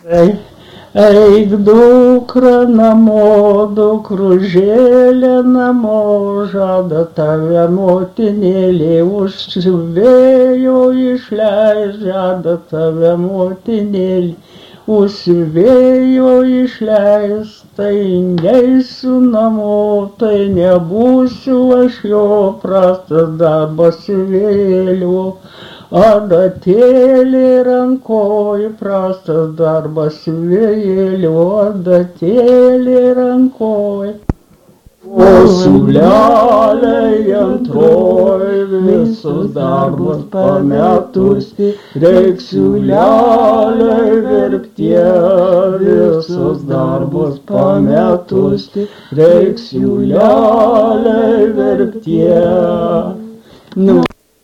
Eik dukra namo, dukružėlė namo, žada tave motinėlė, už vėjo išleis, žada tave motinėlė, už vėjo išleis, tai neisiu namo, tai nebūsiu aš jo, prastas darbas vėliau. Adatėlė rankoj, prastas darbas vėliau, adatėlė rankoj. O siūleliai antroj, visus darbus pametusi, reik siūleliai verptie, visus darbus pametusi, reik siūleliai verptie.